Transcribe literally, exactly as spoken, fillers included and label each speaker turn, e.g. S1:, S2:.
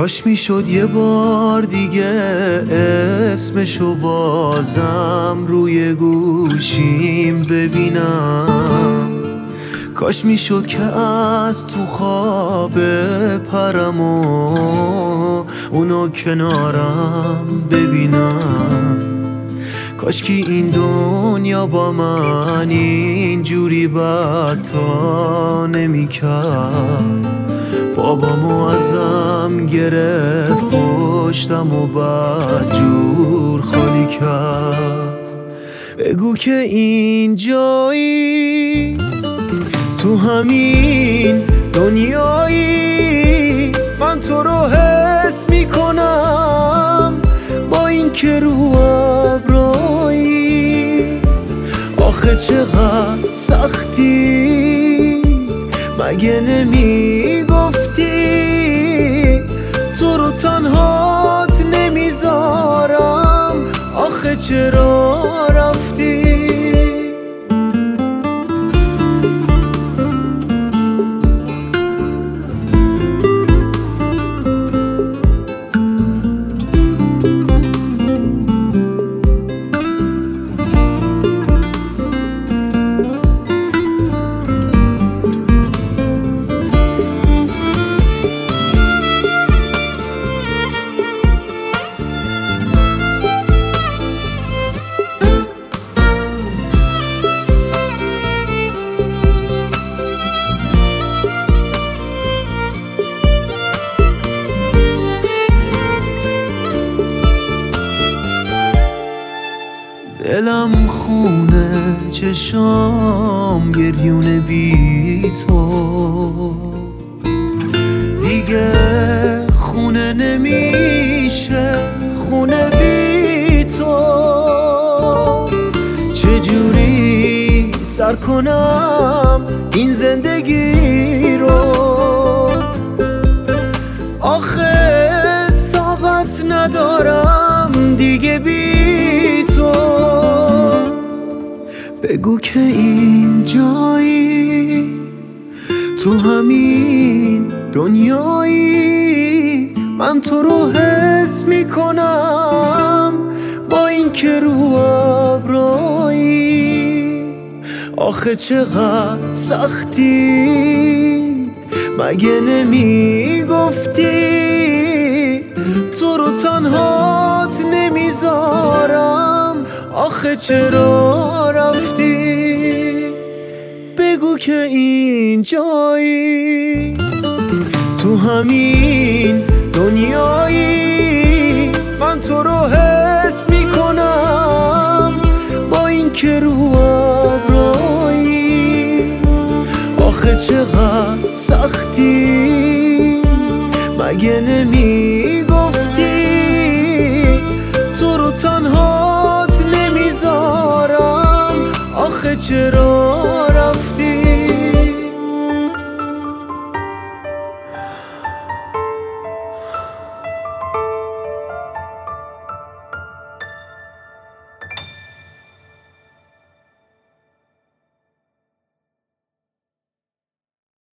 S1: کاش میشد یه بار دیگه اسمشو بازم روی گوشیم ببینم. کاش میشد که از تو خواب پرم و اونو کنارم ببینم. کاش که این دنیا با من اینجوری بدتا نمی‌کرد. بابامو ازم گرفت پشتم و بدجور خالی کرد. بگو که اینجایی تو همین دنیایی، من تو رو حس میکنم با این که رو ابرایی. آخه چقدر سختی مگه نمیگفتی تو رو تنهات نمیذارم. آخه چرا رفتی؟ دلم خونه چشام گریون بی تو، دیگه خونه نمیشه خونه بی تو. چجوری سر کنم این زندگی رو؟ آخه طاقت ندارم دیگه بی تو. بگو که اینجایی تو همین دنیایی، من تو رو حس میکنم با این که رو ابرایی. آخه چقدر سختی مگه نمیگفتی تو رو تنهات نمیذارم. آخه چرا رفتی؟ بگو که اینجایی تو همین دنیایی، من تو رو حس میکنم با این که رو ابرایی. آخه چقدر سختی مگه نمیگفتی تو رو تنهات نمیذارم. آخه چرا